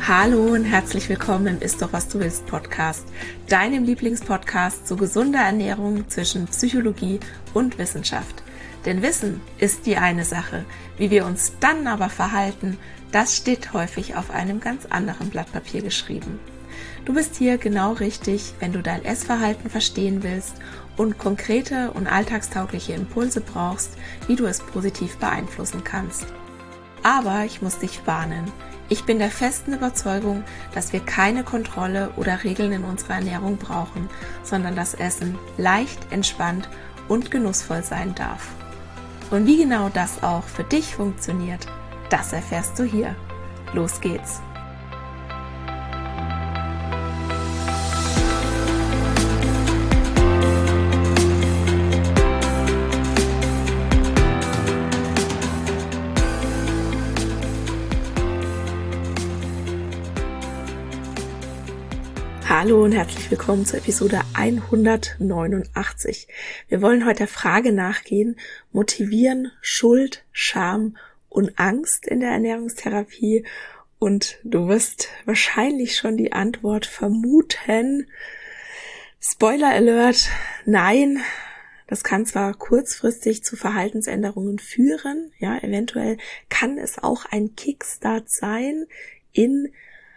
Hallo und herzlich willkommen im Ist doch was du willst Podcast, deinem Lieblingspodcast zu gesunder Ernährung zwischen Psychologie und Wissenschaft. Denn Wissen ist die eine Sache, wie wir uns dann aber verhalten, das steht häufig auf einem ganz anderen Blatt Papier geschrieben. Du bist hier genau richtig, wenn du dein Essverhalten verstehen willst und konkrete und alltagstaugliche Impulse brauchst, wie du es positiv beeinflussen kannst. Aber ich muss dich warnen. Ich bin der festen Überzeugung, dass wir keine Kontrolle oder Regeln in unserer Ernährung brauchen, sondern das Essen leicht, entspannt und genussvoll sein darf. Und wie genau das auch für dich funktioniert, das erfährst du hier. Los geht's! Hallo und herzlich willkommen zur Episode 189. Wir wollen heute der Frage nachgehen, motivieren Schuld, Scham und Angst in der Ernährungstherapie? Und du wirst wahrscheinlich schon die Antwort vermuten. Spoiler Alert, nein. Das kann zwar kurzfristig zu Verhaltensänderungen führen, ja, eventuell kann es auch ein Kickstart sein in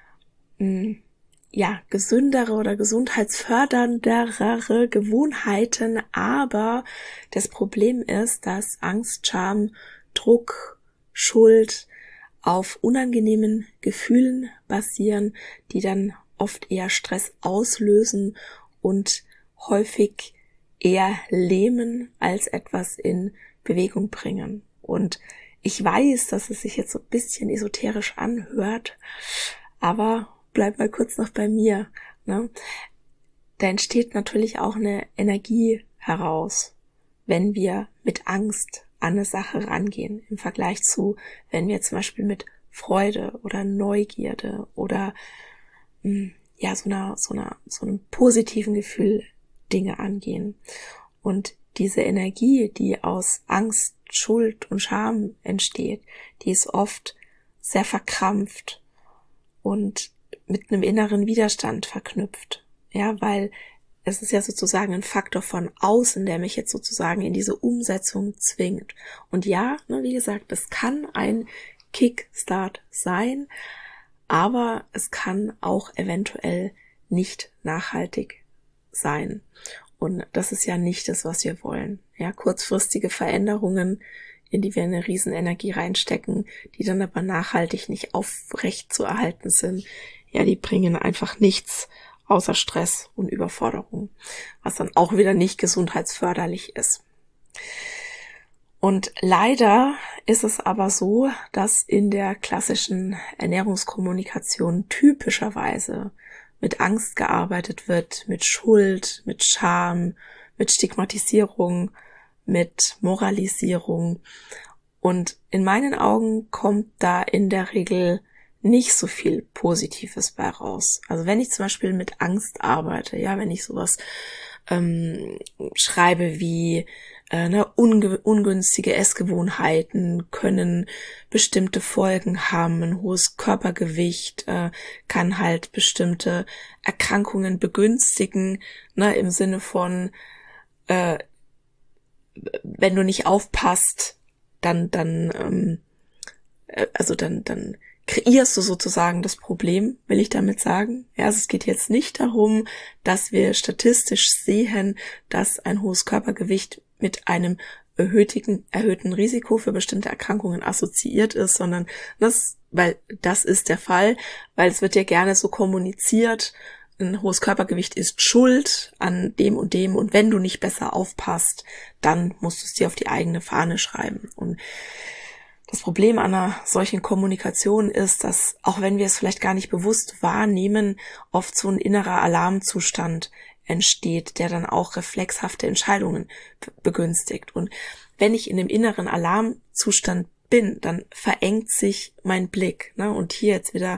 gesündere oder gesundheitsförderndere Gewohnheiten, aber das Problem ist, dass Angst, Scham, Druck, Schuld auf unangenehmen Gefühlen basieren, die dann oft eher Stress auslösen und häufig eher lähmen als etwas in Bewegung bringen. Und ich weiß, dass es sich jetzt so ein bisschen esoterisch anhört, aber bleib mal kurz noch bei mir, ne? Da entsteht natürlich auch eine Energie heraus, wenn wir mit Angst an eine Sache rangehen, im Vergleich zu, wenn wir zum Beispiel mit Freude oder Neugierde oder so einem positiven Gefühl Dinge angehen. Und diese Energie, die aus Angst, Schuld und Scham entsteht, die ist oft sehr verkrampft und mit einem inneren Widerstand verknüpft. Ja, weil es ist ja sozusagen ein Faktor von außen, der mich jetzt sozusagen in diese Umsetzung zwingt. Und ja, wie gesagt, es kann ein Kickstart sein, aber es kann auch eventuell nicht nachhaltig sein. Und das ist ja nicht das, was wir wollen. Ja, kurzfristige Veränderungen, in die wir eine riesen Energie reinstecken, die dann aber nachhaltig nicht aufrecht zu erhalten sind, ja, die bringen einfach nichts außer Stress und Überforderung, was dann auch wieder nicht gesundheitsförderlich ist. Und leider ist es aber so, dass in der klassischen Ernährungskommunikation typischerweise mit Angst gearbeitet wird, mit Schuld, mit Scham, mit Stigmatisierung, mit Moralisierung. Und in meinen Augen kommt da in der Regel nicht so viel Positives bei raus. Also wenn ich zum Beispiel mit Angst arbeite, ja, wenn ich sowas schreibe wie ungünstige Essgewohnheiten können bestimmte Folgen haben, ein hohes Körpergewicht kann halt bestimmte Erkrankungen begünstigen, im Sinne von wenn du nicht aufpasst, dann kreierst du sozusagen das Problem, will ich damit sagen. Ja, also es geht jetzt nicht darum, dass wir statistisch sehen, dass ein hohes Körpergewicht mit einem erhöhten Risiko für bestimmte Erkrankungen assoziiert ist, sondern das ist der Fall, weil es wird ja gerne so kommuniziert, ein hohes Körpergewicht ist schuld an dem und dem und wenn du nicht besser aufpasst, dann musst du es dir auf die eigene Fahne schreiben. Und das Problem an einer solchen Kommunikation ist, dass, auch wenn wir es vielleicht gar nicht bewusst wahrnehmen, oft so ein innerer Alarmzustand entsteht, der dann auch reflexhafte Entscheidungen begünstigt. Und wenn ich in dem inneren Alarmzustand bin, dann verengt sich mein Blick, und hier jetzt wieder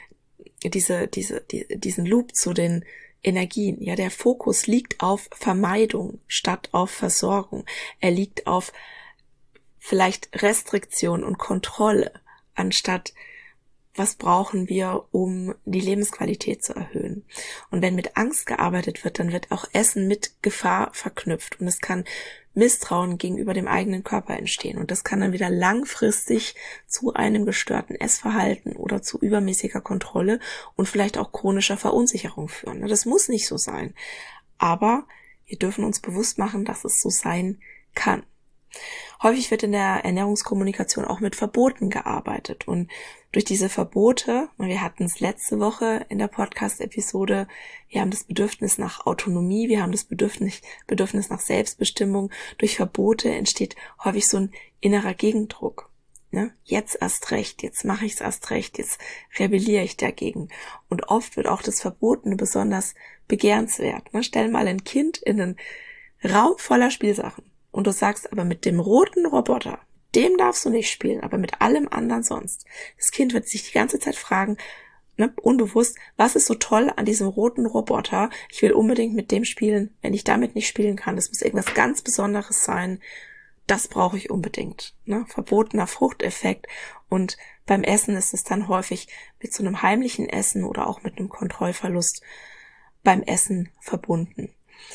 diesen Loop zu den Energien. Ja, der Fokus liegt auf Vermeidung statt auf Versorgung. Er liegt auf vielleicht Restriktion und Kontrolle anstatt was brauchen wir, um die Lebensqualität zu erhöhen. Und wenn mit Angst gearbeitet wird, dann wird auch Essen mit Gefahr verknüpft und es kann Misstrauen gegenüber dem eigenen Körper entstehen. Und das kann dann wieder langfristig zu einem gestörten Essverhalten oder zu übermäßiger Kontrolle und vielleicht auch chronischer Verunsicherung führen. Das muss nicht so sein. Aber wir dürfen uns bewusst machen, dass es so sein kann. Häufig wird in der Ernährungskommunikation auch mit Verboten gearbeitet und durch diese Verbote, wir hatten es letzte Woche in der Podcast-Episode, wir haben das Bedürfnis nach Autonomie, wir haben das Bedürfnis nach Selbstbestimmung. Durch Verbote entsteht häufig so ein innerer Gegendruck. Ne? Jetzt erst recht, jetzt mache ich es erst recht, jetzt rebelliere ich dagegen. Und oft wird auch das Verbotene besonders begehrenswert. Ne? Stell mal ein Kind in einen Raum voller Spielsachen. Und du sagst aber mit dem roten Roboter, dem darfst du nicht spielen, aber mit allem anderen sonst. Das Kind wird sich die ganze Zeit fragen, ne, unbewusst, was ist so toll an diesem roten Roboter? Ich will unbedingt mit dem spielen. Wenn ich damit nicht spielen kann, das muss irgendwas ganz Besonderes sein. Das brauche ich unbedingt. Ne? Verbotener Fruchteffekt. Und beim Essen ist es dann häufig mit so einem heimlichen Essen oder auch mit einem Kontrollverlust beim Essen verbunden.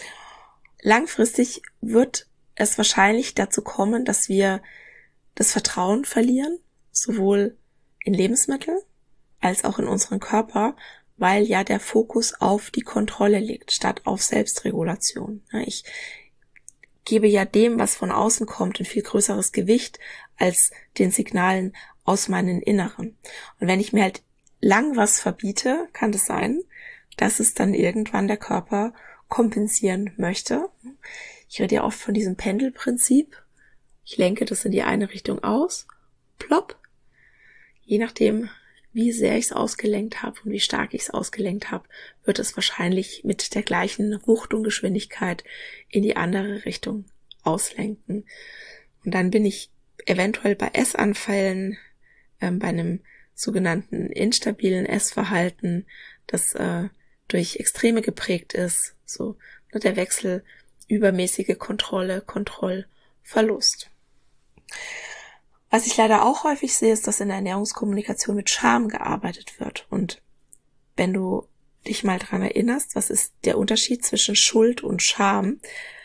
Langfristig wird es wahrscheinlich dazu kommen, dass wir das Vertrauen verlieren, sowohl in Lebensmittel als auch in unseren Körper, weil ja der Fokus auf die Kontrolle liegt, statt auf Selbstregulation. Ich gebe ja dem, was von außen kommt, ein viel größeres Gewicht als den Signalen aus meinem Inneren. Und wenn ich mir halt lang was verbiete, kann es sein, dass es dann irgendwann der Körper kompensieren möchte. Ich rede ja oft von diesem Pendelprinzip. Ich lenke das in die eine Richtung aus, plopp. Je nachdem, wie sehr ich es ausgelenkt habe und wie stark ich es ausgelenkt habe, wird es wahrscheinlich mit der gleichen Wucht und Geschwindigkeit in die andere Richtung auslenken. Und dann bin ich eventuell bei Essanfällen, bei einem sogenannten instabilen Essverhalten, das durch Extreme geprägt ist, so der Wechsel übermäßige Kontrolle, Kontrollverlust. Was ich leider auch häufig sehe, ist, dass in der Ernährungskommunikation mit Scham gearbeitet wird. Und wenn du dich mal dran erinnerst, was ist der Unterschied zwischen Schuld und Scham?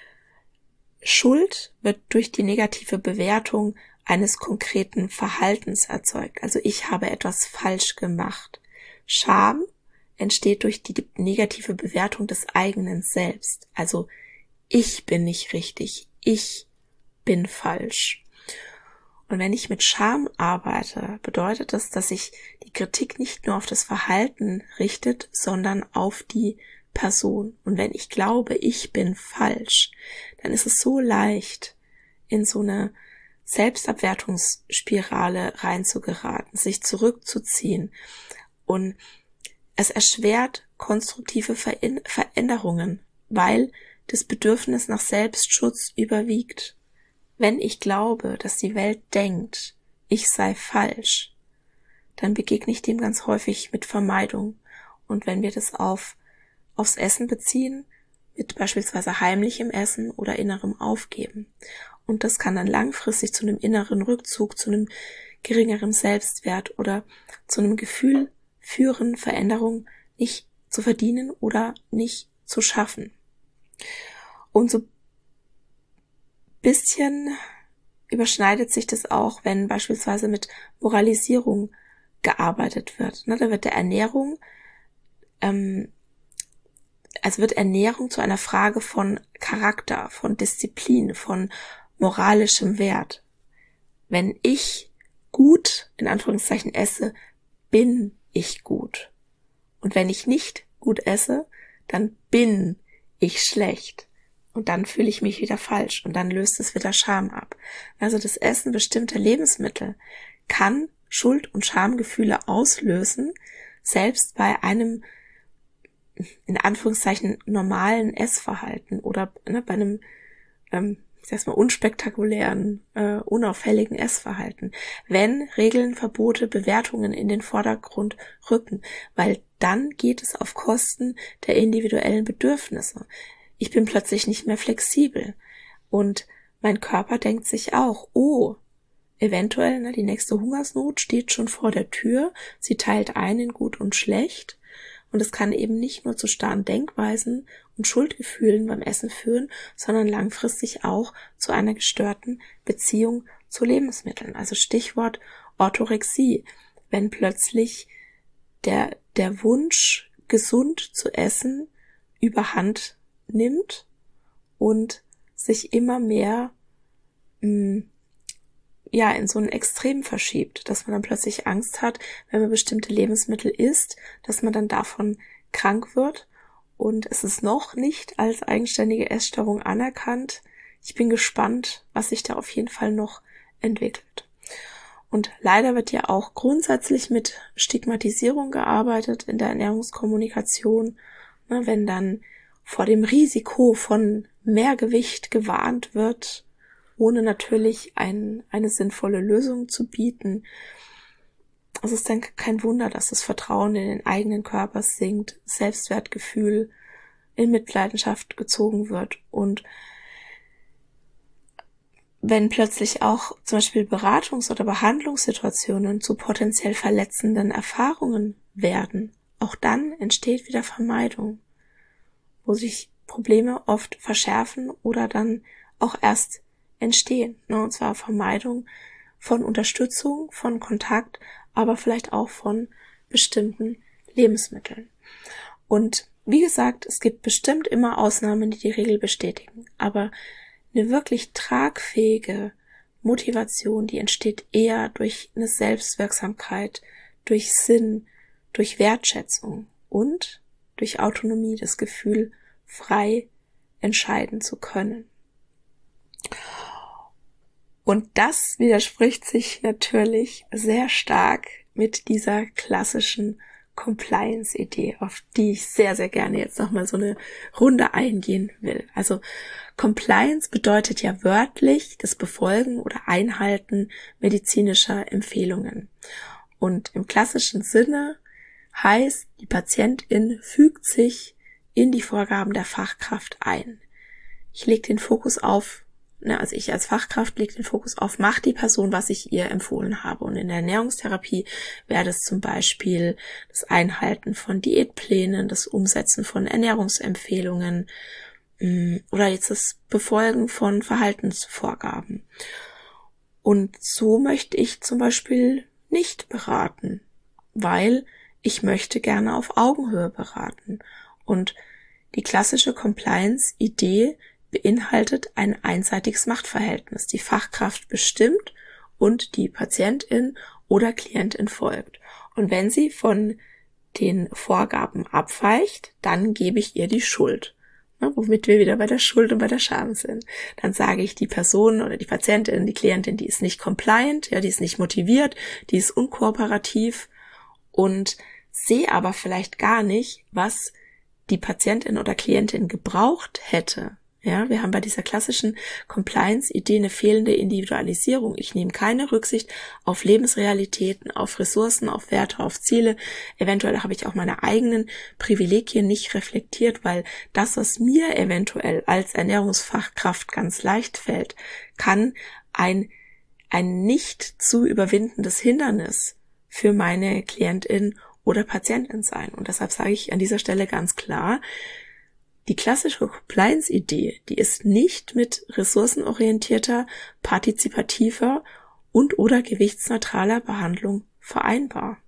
Schuld wird durch die negative Bewertung eines konkreten Verhaltens erzeugt. Also ich habe etwas falsch gemacht. Scham entsteht durch die negative Bewertung des eigenen Selbst. Also ich bin nicht richtig, ich bin falsch. Und wenn ich mit Scham arbeite, bedeutet das, dass sich die Kritik nicht nur auf das Verhalten richtet, sondern auf die Person. Und wenn ich glaube, ich bin falsch, dann ist es so leicht, in so eine Selbstabwertungsspirale reinzugeraten, sich zurückzuziehen. Und es erschwert konstruktive Veränderungen, weil das Bedürfnis nach Selbstschutz überwiegt. Wenn ich glaube, dass die Welt denkt, ich sei falsch, dann begegne ich dem ganz häufig mit Vermeidung. Und wenn wir das aufs Essen beziehen, mit beispielsweise heimlichem Essen oder innerem Aufgeben. Und das kann dann langfristig zu einem inneren Rückzug, zu einem geringeren Selbstwert oder zu einem Gefühl führen, Veränderung nicht zu verdienen oder nicht zu schaffen. Und so bisschen überschneidet sich das auch, wenn beispielsweise mit Moralisierung gearbeitet wird. Da wird der Ernährung, wird Ernährung zu einer Frage von Charakter, von Disziplin, von moralischem Wert. Wenn ich gut, in Anführungszeichen, esse, bin ich gut. Und wenn ich nicht gut esse, dann bin ich schlecht. Und dann fühle ich mich wieder falsch und dann löst es wieder Scham ab. Also das Essen bestimmter Lebensmittel kann Schuld- und Schamgefühle auslösen, selbst bei einem, in Anführungszeichen, normalen Essverhalten oder bei einem, unspektakulären, unauffälligen Essverhalten. Wenn Regeln, Verbote, Bewertungen in den Vordergrund rücken, weil dann geht es auf Kosten der individuellen Bedürfnisse. Ich bin plötzlich nicht mehr flexibel und mein Körper denkt sich auch, oh, eventuell, die nächste Hungersnot steht schon vor der Tür. Sie teilt ein in gut und schlecht. Und es kann eben nicht nur zu starren Denkweisen und Schuldgefühlen beim Essen führen, sondern langfristig auch zu einer gestörten Beziehung zu Lebensmitteln. Also Stichwort Orthorexie. Wenn plötzlich der Wunsch, gesund zu essen, überhand nimmt und sich immer mehr in so ein Extrem verschiebt, dass man dann plötzlich Angst hat, wenn man bestimmte Lebensmittel isst, dass man dann davon krank wird, und es ist noch nicht als eigenständige Essstörung anerkannt. Ich bin gespannt, was sich da auf jeden Fall noch entwickelt. Und leider wird ja auch grundsätzlich mit Stigmatisierung gearbeitet in der Ernährungskommunikation, wenn dann vor dem Risiko von Mehrgewicht gewarnt wird, ohne natürlich eine sinnvolle Lösung zu bieten. Es ist dann kein Wunder, dass das Vertrauen in den eigenen Körper sinkt, Selbstwertgefühl in Mitleidenschaft gezogen wird. Und wenn plötzlich auch zum Beispiel Beratungs- oder Behandlungssituationen zu potenziell verletzenden Erfahrungen werden, auch dann entsteht wieder Vermeidung, wo sich Probleme oft verschärfen oder dann auch erst entstehen. Und zwar Vermeidung von Unterstützung, von Kontakt, aber vielleicht auch von bestimmten Lebensmitteln. Und wie gesagt, es gibt bestimmt immer Ausnahmen, die die Regel bestätigen, aber eine wirklich tragfähige Motivation, die entsteht eher durch eine Selbstwirksamkeit, durch Sinn, durch Wertschätzung und durch Autonomie, das Gefühl, frei entscheiden zu können. Und das widerspricht sich natürlich sehr stark mit dieser klassischen Compliance-Idee, auf die ich sehr, sehr gerne jetzt nochmal so eine Runde eingehen will. Also Compliance bedeutet ja wörtlich das Befolgen oder Einhalten medizinischer Empfehlungen. Und im klassischen Sinne heißt, die Patientin fügt sich in die Vorgaben der Fachkraft ein. Ich lege den Fokus auf, also ich als Fachkraft lege den Fokus auf, macht die Person, was ich ihr empfohlen habe. Und in der Ernährungstherapie wäre das zum Beispiel das Einhalten von Diätplänen, das Umsetzen von Ernährungsempfehlungen oder jetzt das Befolgen von Verhaltensvorgaben. Und so möchte ich zum Beispiel nicht beraten, weil ich möchte gerne auf Augenhöhe beraten. Und die klassische Compliance-Idee beinhaltet ein einseitiges Machtverhältnis. Die Fachkraft bestimmt und die Patientin oder Klientin folgt. Und wenn sie von den Vorgaben abweicht, dann gebe ich ihr die Schuld. Womit wir wieder bei der Schuld und bei der Scham sind. Dann sage ich, die Person oder die Patientin, die Klientin, die ist nicht compliant, die ist nicht motiviert, die ist unkooperativ und sehe aber vielleicht gar nicht, was die Patientin oder Klientin gebraucht hätte. Ja, wir haben bei dieser klassischen Compliance-Idee eine fehlende Individualisierung. Ich nehme keine Rücksicht auf Lebensrealitäten, auf Ressourcen, auf Werte, auf Ziele. Eventuell habe ich auch meine eigenen Privilegien nicht reflektiert, weil das, was mir eventuell als Ernährungsfachkraft ganz leicht fällt, kann ein nicht zu überwindendes Hindernis für meine Klientin oder Patientin sein. Und deshalb sage ich an dieser Stelle ganz klar, die klassische Compliance-Idee, die ist nicht mit ressourcenorientierter, partizipativer und oder gewichtsneutraler Behandlung vereinbar.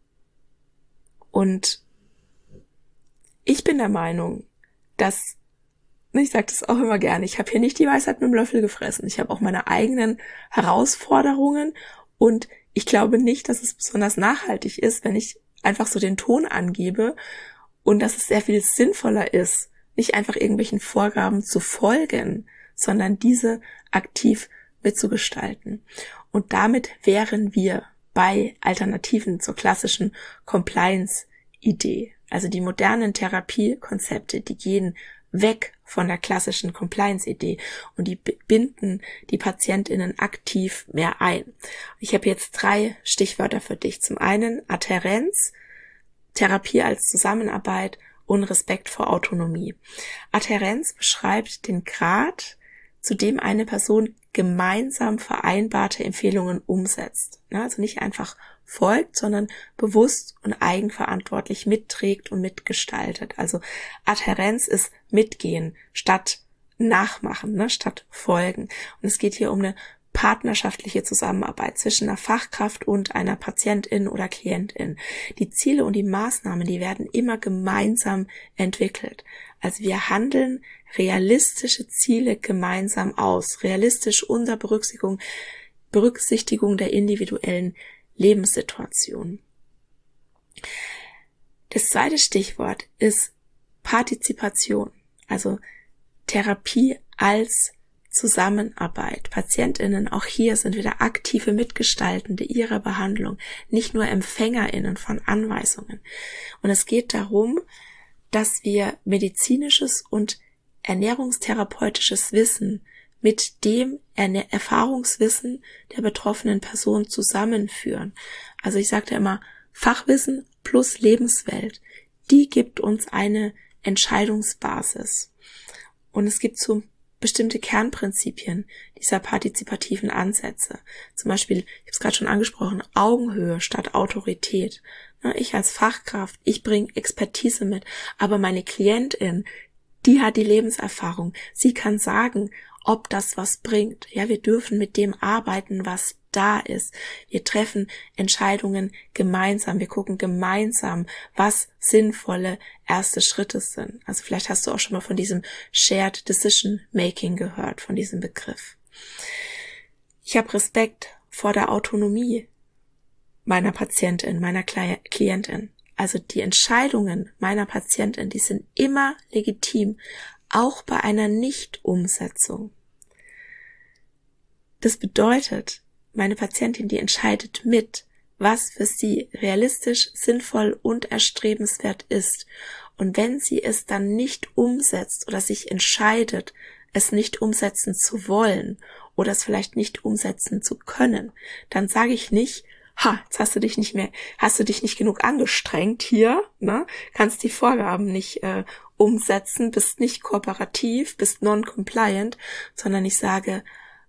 Und ich bin der Meinung, dass, ich sage das auch immer gerne, ich habe hier nicht die Weisheit mit dem Löffel gefressen. Ich habe auch meine eigenen Herausforderungen und ich glaube nicht, dass es besonders nachhaltig ist, wenn ich einfach so den Ton angebe und dass es sehr viel sinnvoller ist, nicht einfach irgendwelchen Vorgaben zu folgen, sondern diese aktiv mitzugestalten. Und damit wären wir bei Alternativen zur klassischen Compliance-Idee. Also die modernen Therapiekonzepte, die gehen weg von der klassischen Compliance-Idee und die binden die PatientInnen aktiv mehr ein. Ich habe jetzt 3 Stichwörter für dich. Zum einen Adhärenz, Therapie als Zusammenarbeit und Respekt vor Autonomie. Adhärenz beschreibt den Grad, zu dem eine Person gemeinsam vereinbarte Empfehlungen umsetzt. Also nicht einfach folgt, sondern bewusst und eigenverantwortlich mitträgt und mitgestaltet. Also Adhärenz ist mitgehen statt nachmachen, statt folgen. Und es geht hier um eine partnerschaftliche Zusammenarbeit zwischen einer Fachkraft und einer Patientin oder Klientin. Die Ziele und die Maßnahmen, die werden immer gemeinsam entwickelt. Also wir handeln realistische Ziele gemeinsam aus, realistisch unter Berücksichtigung der individuellen Lebenssituation. Das zweite Stichwort ist Partizipation, also Therapie als Zusammenarbeit. PatientInnen, auch hier sind wieder aktive Mitgestaltende ihrer Behandlung, nicht nur EmpfängerInnen von Anweisungen. Und es geht darum, dass wir medizinisches und ernährungstherapeutisches Wissen mit dem Erfahrungswissen der betroffenen Person zusammenführen. Also ich sagte immer, Fachwissen plus Lebenswelt, die gibt uns eine Entscheidungsbasis. Und es gibt so bestimmte Kernprinzipien dieser partizipativen Ansätze. Zum Beispiel, ich habe es gerade schon angesprochen, Augenhöhe statt Autorität. Ich als Fachkraft, ich bringe Expertise mit, aber meine Klientin, die hat die Lebenserfahrung. Sie kann sagen, ob das was bringt. Ja, wir dürfen mit dem arbeiten, was da ist. Wir treffen Entscheidungen gemeinsam. Wir gucken gemeinsam, was sinnvolle erste Schritte sind. Also vielleicht hast du auch schon mal von diesem Shared Decision Making gehört, von diesem Begriff. Ich habe Respekt vor der Autonomie meiner Patientin, meiner Klientin. Also die Entscheidungen meiner Patientin, die sind immer legitim, auch bei einer Nicht-Umsetzung. Das bedeutet, meine Patientin, die entscheidet mit, was für sie realistisch, sinnvoll und erstrebenswert ist. Und wenn sie es dann nicht umsetzt oder sich entscheidet, es nicht umsetzen zu wollen oder es vielleicht nicht umsetzen zu können, dann sage ich nicht, jetzt hast du dich nicht genug angestrengt hier, kannst die Vorgaben nicht umsetzen, bist nicht kooperativ, bist non-compliant, sondern ich sage,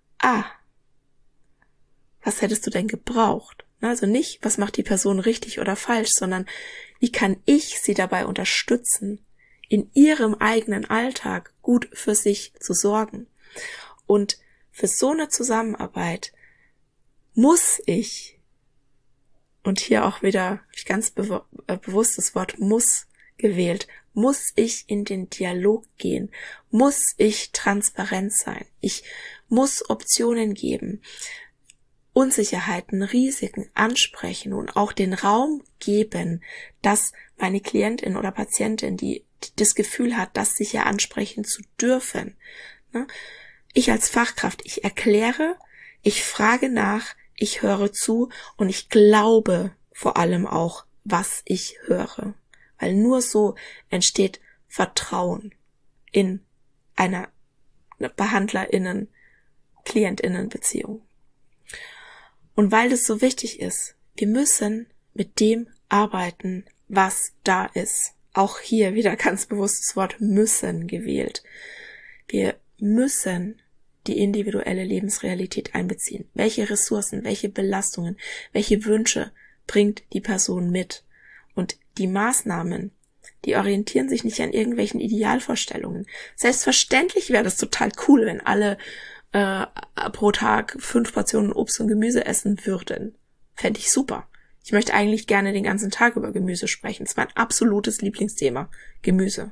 was hättest du denn gebraucht? Also nicht, was macht die Person richtig oder falsch, sondern wie kann ich sie dabei unterstützen, in ihrem eigenen Alltag gut für sich zu sorgen. Und für so eine Zusammenarbeit muss ich, und hier auch wieder habe ich ganz bewusst das Wort muss gewählt, muss ich in den Dialog gehen, muss ich transparent sein, ich muss Optionen geben, Unsicherheiten, Risiken ansprechen und auch den Raum geben, dass meine Klientin oder Patientin, die das Gefühl hat, das sicher ansprechen zu dürfen. Ich als Fachkraft, ich erkläre, ich frage nach, ich höre zu und ich glaube vor allem auch, was ich höre. Weil nur so entsteht Vertrauen in einer BehandlerInnen, KlientInnen-Beziehung. Und weil das so wichtig ist, wir müssen mit dem arbeiten, was da ist. Auch hier wieder ganz bewusst das Wort müssen gewählt. Wir müssen die individuelle Lebensrealität einbeziehen. Welche Ressourcen, welche Belastungen, welche Wünsche bringt die Person mit? Und die Maßnahmen, die orientieren sich nicht an irgendwelchen Idealvorstellungen. Selbstverständlich wäre das total cool, wenn alle pro Tag 5 Portionen Obst und Gemüse essen würden. Fände ich super. Ich möchte eigentlich gerne den ganzen Tag über Gemüse sprechen. Das ist mein absolutes Lieblingsthema. Gemüse.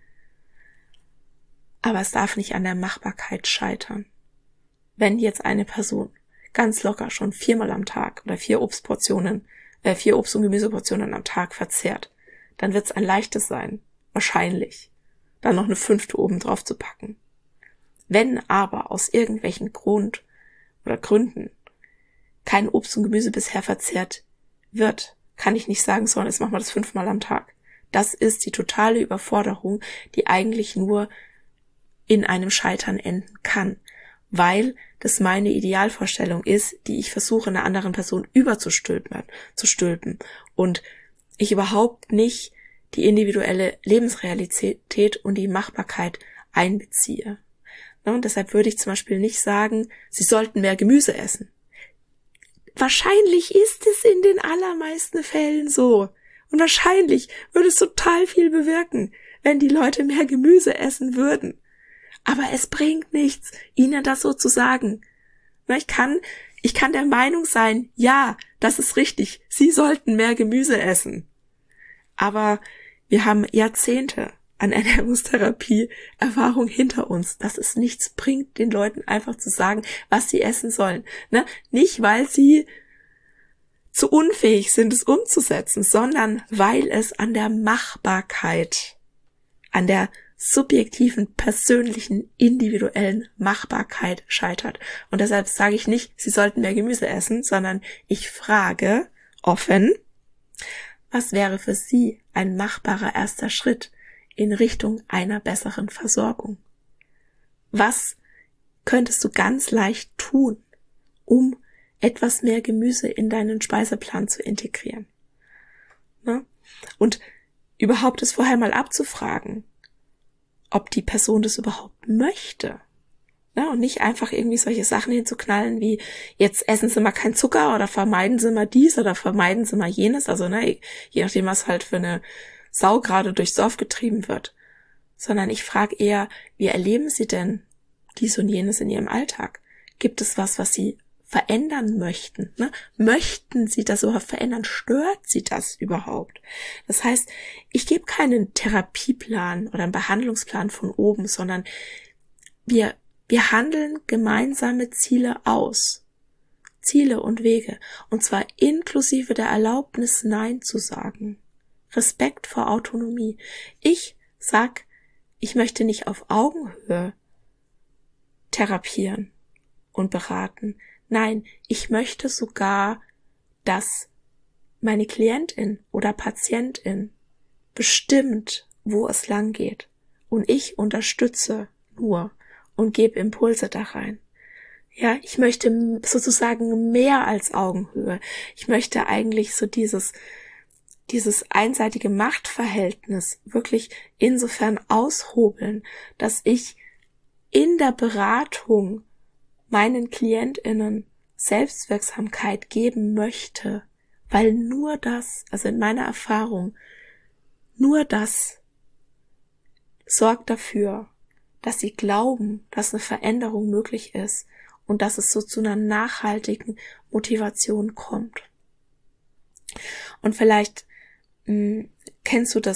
Aber es darf nicht an der Machbarkeit scheitern. Wenn jetzt eine Person ganz locker schon 4-mal am Tag oder 4 Obst- und Gemüseportionen am Tag verzehrt, dann wird es ein leichtes sein. Wahrscheinlich. Dann noch eine 5. oben drauf zu packen. Wenn aber aus irgendwelchen Gründen kein Obst und Gemüse bisher verzehrt wird, kann ich nicht sagen, sondern jetzt machen wir das 5-mal am Tag. Das ist die totale Überforderung, die eigentlich nur in einem Scheitern enden kann, weil das meine Idealvorstellung ist, die ich versuche, einer anderen Person überzustülpen und ich überhaupt nicht die individuelle Lebensrealität und die Machbarkeit einbeziehe. Ne? Und deshalb würde ich zum Beispiel nicht sagen, sie sollten mehr Gemüse essen. Wahrscheinlich ist es in den allermeisten Fällen so. Und wahrscheinlich würde es total viel bewirken, wenn die Leute mehr Gemüse essen würden. Aber es bringt nichts, ihnen das so zu sagen. Ich kann der Meinung sein, ja, das ist richtig, sie sollten mehr Gemüse essen. Aber wir haben Jahrzehnte an Ernährungstherapie Erfahrung hinter uns, dass es nichts bringt, den Leuten einfach zu sagen, was sie essen sollen. Nicht, weil sie zu unfähig sind, es umzusetzen, sondern weil es an der Machbarkeit, an der subjektiven, persönlichen, individuellen Machbarkeit scheitert. Und deshalb sage ich nicht, sie sollten mehr Gemüse essen, sondern ich frage offen, was wäre für Sie ein machbarer erster Schritt in Richtung einer besseren Versorgung? Was könntest du ganz leicht tun, um etwas mehr Gemüse in deinen Speiseplan zu integrieren? Und überhaupt es vorher mal abzufragen, ob die Person das überhaupt möchte. Und nicht einfach irgendwie solche Sachen hinzuknallen wie, jetzt essen Sie mal keinen Zucker oder vermeiden Sie mal dies oder vermeiden Sie mal jenes. Also je nachdem, was halt für eine Sau gerade durchs Dorf getrieben wird. Sondern ich frage eher, wie erleben Sie denn dies und jenes in Ihrem Alltag? Gibt es was Sie verändern möchten? Möchten Sie das überhaupt verändern? Stört Sie das überhaupt? Das heißt, ich gebe keinen Therapieplan oder einen Behandlungsplan von oben, sondern wir handeln gemeinsame Ziele aus. Ziele und Wege. Und zwar inklusive der Erlaubnis, Nein zu sagen. Respekt vor Autonomie. Ich sag, ich möchte nicht auf Augenhöhe therapieren und beraten. Nein, ich möchte sogar, dass meine Klientin oder Patientin bestimmt, wo es lang geht. Und ich unterstütze nur und gebe Impulse da rein. Ja, ich möchte sozusagen mehr als Augenhöhe. Ich möchte eigentlich so dieses einseitige Machtverhältnis wirklich insofern aushobeln, dass ich in der Beratung meinen KlientInnen Selbstwirksamkeit geben möchte, weil nur das, also in meiner Erfahrung, nur das sorgt dafür, dass sie glauben, dass eine Veränderung möglich ist und dass es so zu einer nachhaltigen Motivation kommt. Und vielleicht kennst du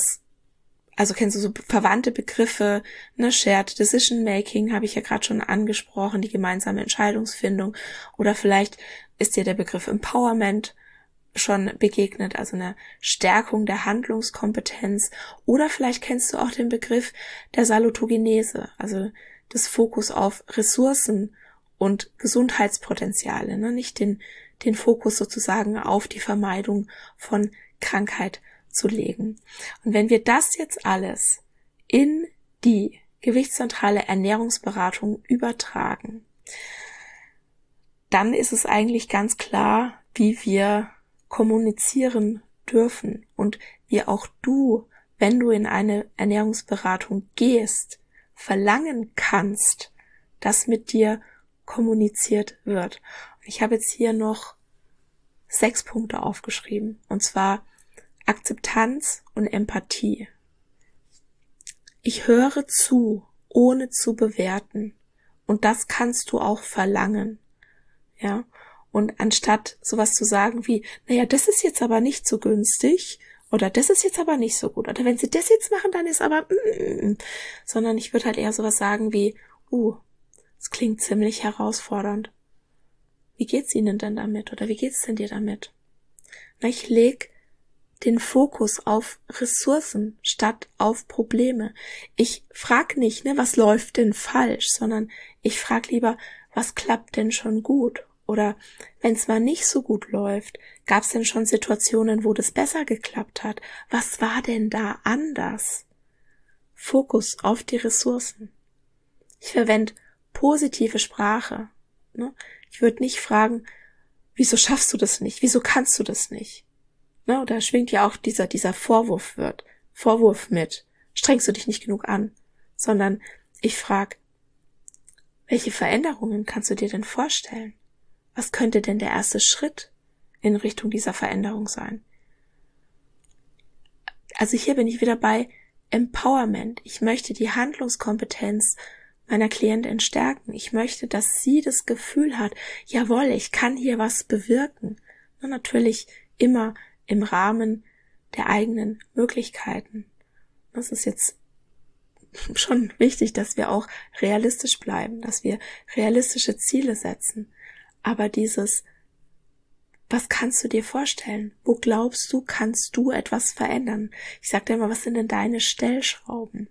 so verwandte Begriffe, Shared Decision Making habe ich ja gerade schon angesprochen, die gemeinsame Entscheidungsfindung, oder vielleicht ist dir der Begriff Empowerment schon begegnet, also eine Stärkung der Handlungskompetenz, oder vielleicht kennst du auch den Begriff der Salutogenese, also das Fokus auf Ressourcen und Gesundheitspotenziale, nicht den Fokus sozusagen auf die Vermeidung von Krankheit zu legen. Und wenn wir das jetzt alles in die gewichtszentrale Ernährungsberatung übertragen, dann ist es eigentlich ganz klar, wie wir kommunizieren dürfen und wie auch du, wenn du in eine Ernährungsberatung gehst, verlangen kannst, dass mit dir kommuniziert wird. Und ich habe jetzt hier noch 6 Punkte aufgeschrieben, und zwar Akzeptanz und Empathie. Ich höre zu, ohne zu bewerten. Und das kannst du auch verlangen. Ja. Und anstatt sowas zu sagen wie, das ist jetzt aber nicht so günstig, oder das ist jetzt aber nicht so gut, oder wenn sie das jetzt machen, dann ist aber, sondern ich würde halt eher sowas sagen wie, das klingt ziemlich herausfordernd. Wie geht's Ihnen denn damit, oder wie geht's denn dir damit? Ich leg den Fokus auf Ressourcen statt auf Probleme. Ich frag nicht, was läuft denn falsch, sondern ich frag lieber, was klappt denn schon gut? Oder wenn es mal nicht so gut läuft, gab es denn schon Situationen, wo das besser geklappt hat? Was war denn da anders? Fokus auf die Ressourcen. Ich verwende positive Sprache. Ich würde nicht fragen, wieso schaffst du das nicht? Wieso kannst du das nicht? Da schwingt ja auch dieser Vorwurf mit. Strengst du dich nicht genug an? Sondern ich frage, Welche Veränderungen kannst du dir denn vorstellen? Was könnte denn der erste Schritt in Richtung dieser Veränderung sein? Also hier bin ich wieder bei Empowerment. Ich möchte die Handlungskompetenz meiner Klientin stärken. Ich möchte, dass sie das Gefühl hat, jawohl, ich kann hier was bewirken. Und natürlich immer im Rahmen der eigenen Möglichkeiten. Das ist jetzt schon wichtig, dass wir auch realistisch bleiben, dass wir realistische Ziele setzen. Aber dieses, was kannst du dir vorstellen? Wo glaubst du, kannst du etwas verändern? Ich sage dir immer, was sind denn deine Stellschrauben?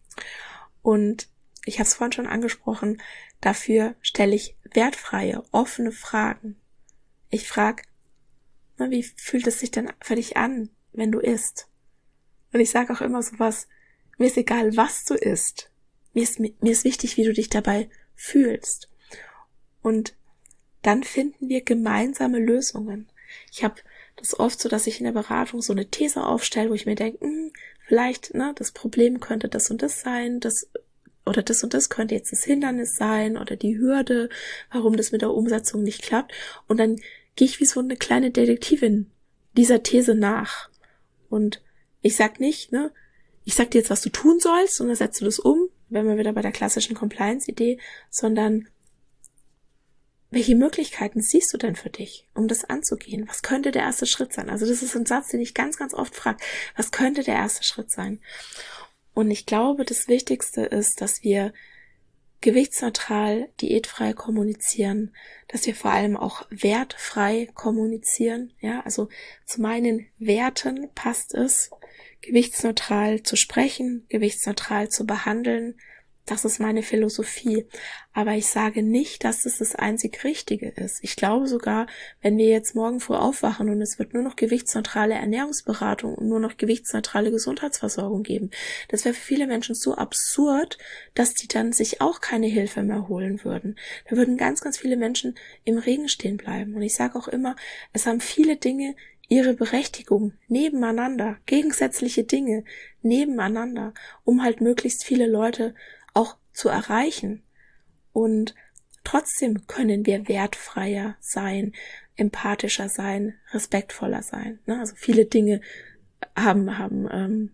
Und ich habe es vorhin schon angesprochen, dafür stelle ich wertfreie, offene Fragen. Ich frage, wie fühlt es sich denn für dich an, wenn du isst? Und ich sage auch immer sowas, mir ist egal, was du isst. Mir ist wichtig, wie du dich dabei fühlst. Und dann finden wir gemeinsame Lösungen. Ich habe das oft so, dass ich in der Beratung so eine These aufstelle, wo ich mir denke, vielleicht, das Problem könnte das und das sein, das und das könnte jetzt das Hindernis sein oder die Hürde, warum das mit der Umsetzung nicht klappt. Und dann gehe ich wie so eine kleine Detektivin dieser These nach. Und ich sag nicht, ich sag dir jetzt, was du tun sollst und dann setzt du das um, wenn wir wieder bei der klassischen Compliance-Idee, sondern welche Möglichkeiten siehst du denn für dich, um das anzugehen? Was könnte der erste Schritt sein? Also das ist ein Satz, den ich ganz, ganz oft frage. Was könnte der erste Schritt sein? Und ich glaube, das Wichtigste ist, dass wir gewichtsneutral, diätfrei kommunizieren, dass wir vor allem auch wertfrei kommunizieren. Ja, also zu meinen Werten passt es, gewichtsneutral zu sprechen, gewichtsneutral zu behandeln. Das ist meine Philosophie. Aber ich sage nicht, dass es das einzig Richtige ist. Ich glaube sogar, wenn wir jetzt morgen früh aufwachen und es wird nur noch gewichtsneutrale Ernährungsberatung und nur noch gewichtsneutrale Gesundheitsversorgung geben, das wäre für viele Menschen so absurd, dass die dann sich auch keine Hilfe mehr holen würden. Da würden ganz, ganz viele Menschen im Regen stehen bleiben. Und ich sage auch immer, es haben viele Dinge ihre Berechtigung nebeneinander, gegensätzliche Dinge nebeneinander, um halt möglichst viele Leute auch zu erreichen. Und trotzdem können wir wertfreier sein, empathischer sein, respektvoller sein. Also viele Dinge haben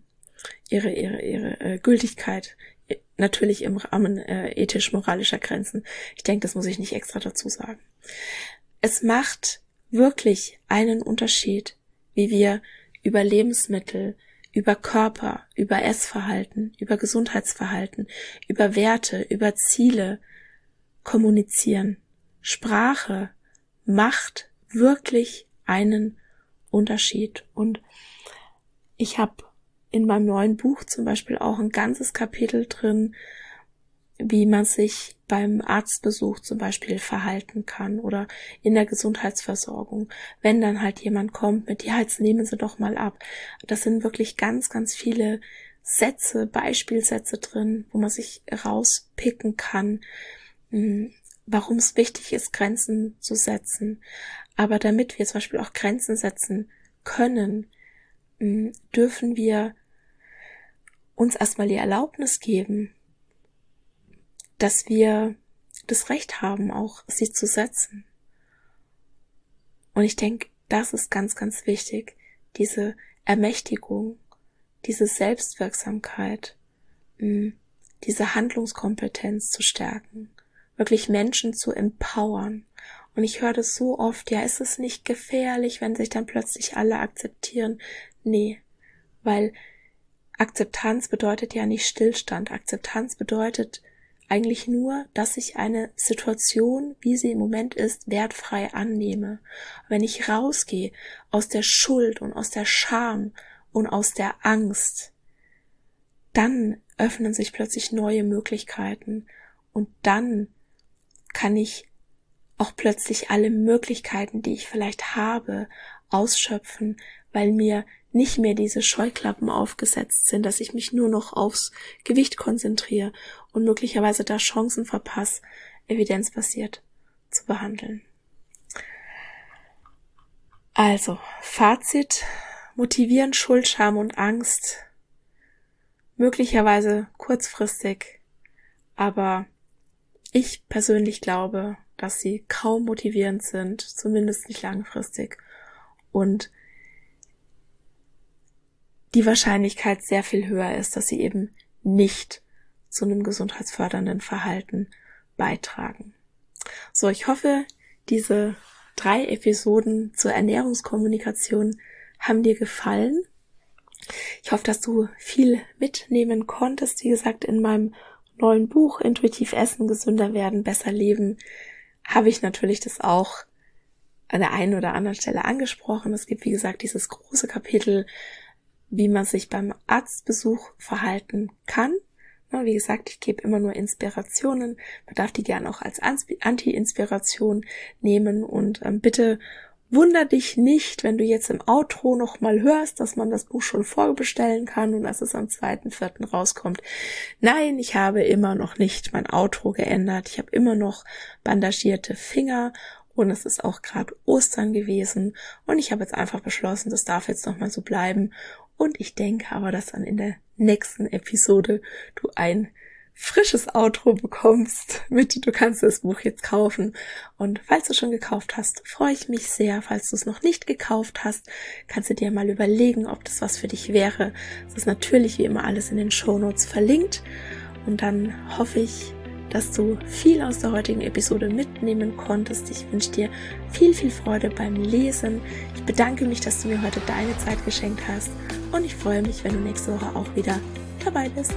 ihre Gültigkeit, natürlich im Rahmen ethisch-moralischer Grenzen. Ich denke, das muss ich nicht extra dazu sagen. Es macht wirklich einen Unterschied, wie wir über Lebensmittel, über Körper, über Essverhalten, über Gesundheitsverhalten, über Werte, über Ziele kommunizieren. Sprache macht wirklich einen Unterschied. Und ich habe in meinem neuen Buch zum Beispiel auch ein ganzes Kapitel drin, wie man sich beim Arztbesuch zum Beispiel verhalten kann oder in der Gesundheitsversorgung, wenn dann halt jemand kommt mit, ja, jetzt nehmen Sie doch mal ab. Das sind wirklich ganz, ganz viele Sätze, Beispielsätze drin, wo man sich rauspicken kann, warum es wichtig ist, Grenzen zu setzen. Aber damit wir zum Beispiel auch Grenzen setzen können, dürfen wir uns erstmal die Erlaubnis geben, dass wir das Recht haben, auch sie zu setzen. Und ich denke, das ist ganz, ganz wichtig, diese Ermächtigung, diese Selbstwirksamkeit, diese Handlungskompetenz zu stärken, wirklich Menschen zu empowern. Und ich höre das so oft, ja, ist es nicht gefährlich, wenn sich dann plötzlich alle akzeptieren? Nee, weil Akzeptanz bedeutet ja nicht Stillstand. Akzeptanz bedeutet eigentlich nur, dass ich eine Situation, wie sie im Moment ist, wertfrei annehme. Wenn ich rausgehe aus der Schuld und aus der Scham und aus der Angst, dann öffnen sich plötzlich neue Möglichkeiten und dann kann ich auch plötzlich alle Möglichkeiten, die ich vielleicht habe, ausschöpfen, weil mir nicht mehr diese Scheuklappen aufgesetzt sind, dass ich mich nur noch aufs Gewicht konzentriere und möglicherweise da Chancen verpasse, evidenzbasiert zu behandeln. Also, Fazit: Motivieren Schuld, Scham und Angst, möglicherweise kurzfristig, aber Ich persönlich glaube, dass sie kaum motivierend sind, zumindest nicht langfristig, und die Wahrscheinlichkeit sehr viel höher ist, dass sie eben nicht zu einem gesundheitsfördernden Verhalten beitragen. So, ich hoffe, diese 3 Episoden zur Ernährungskommunikation haben dir gefallen. Ich hoffe, dass du viel mitnehmen konntest. Wie gesagt, in meinem neuen Buch Intuitiv Essen, gesünder werden, besser leben habe ich natürlich das auch an der einen oder anderen Stelle angesprochen. Es gibt, wie gesagt, dieses große Kapitel, wie man sich beim Arztbesuch verhalten kann. Wie gesagt, ich gebe immer nur Inspirationen. Man darf die gerne auch als Anti-Inspiration nehmen. Und bitte wunder dich nicht, wenn du jetzt im Outro nochmal hörst, dass man das Buch schon vorbestellen kann und dass es am 2.4. rauskommt. Nein, ich habe immer noch nicht mein Outro geändert. Ich habe immer noch bandagierte Finger. Und es ist auch gerade Ostern gewesen. Und ich habe jetzt einfach beschlossen, das darf jetzt nochmal so bleiben. Und ich denke aber, dass dann in der nächsten Episode du ein frisches Outro bekommst. Du kannst das Buch jetzt kaufen. Und falls du schon gekauft hast, freue ich mich sehr. Falls du es noch nicht gekauft hast, kannst du dir mal überlegen, ob das was für dich wäre. Es ist natürlich wie immer alles in den Shownotes verlinkt. Und dann hoffe ich, dass du viel aus der heutigen Episode mitnehmen konntest. Ich wünsche dir viel, viel Freude beim Lesen. Ich bedanke mich, dass du mir heute deine Zeit geschenkt hast und ich freue mich, wenn du nächste Woche auch wieder dabei bist.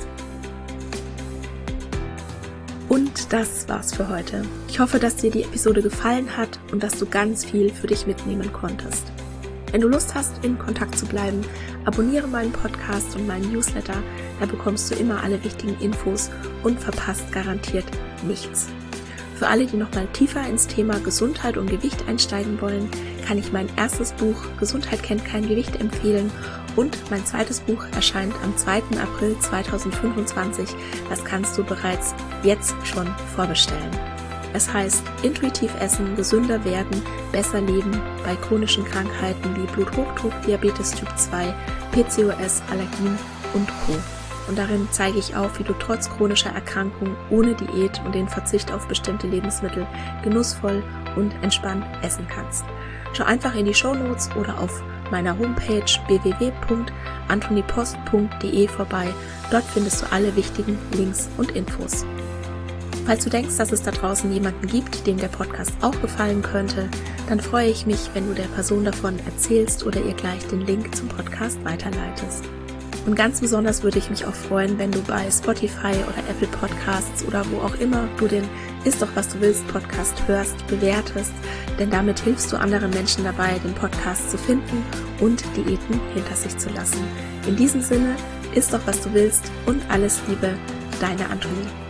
Und das war's für heute. Ich hoffe, dass dir die Episode gefallen hat und dass du ganz viel für dich mitnehmen konntest. Wenn du Lust hast, in Kontakt zu bleiben, abonniere meinen Podcast und meinen Newsletter, da bekommst du immer alle wichtigen Infos und verpasst garantiert nichts. Für alle, die nochmal tiefer ins Thema Gesundheit und Gewicht einsteigen wollen, kann ich mein erstes Buch Gesundheit kennt kein Gewicht empfehlen und mein zweites Buch erscheint am 2. April 2025. Das kannst du bereits jetzt schon vorbestellen. Es heißt Intuitiv Essen, gesünder werden, besser leben bei chronischen Krankheiten wie Bluthochdruck, Diabetes Typ 2, PCOS, Allergien und Co. Und darin zeige ich auf, wie du trotz chronischer Erkrankung ohne Diät und den Verzicht auf bestimmte Lebensmittel genussvoll und entspannt essen kannst. Schau einfach in die Shownotes oder auf meiner Homepage www.antonipost.de vorbei. Dort findest du alle wichtigen Links und Infos. Falls du denkst, dass es da draußen jemanden gibt, dem der Podcast auch gefallen könnte, dann freue ich mich, wenn du der Person davon erzählst oder ihr gleich den Link zum Podcast weiterleitest. Und ganz besonders würde ich mich auch freuen, wenn du bei Spotify oder Apple Podcasts oder wo auch immer du den Ist doch was du willst Podcast hörst, bewertest, denn damit hilfst du anderen Menschen dabei, den Podcast zu finden und Diäten hinter sich zu lassen. In diesem Sinne, ist doch was du willst und alles Liebe, deine Antonie.